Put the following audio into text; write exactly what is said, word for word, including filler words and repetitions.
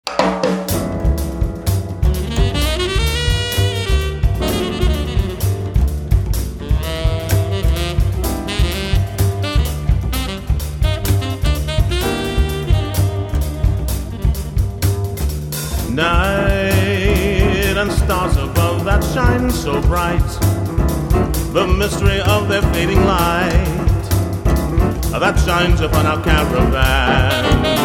Night and stars above that shine so bright, the mystery of their fading light that shines upon our caravan.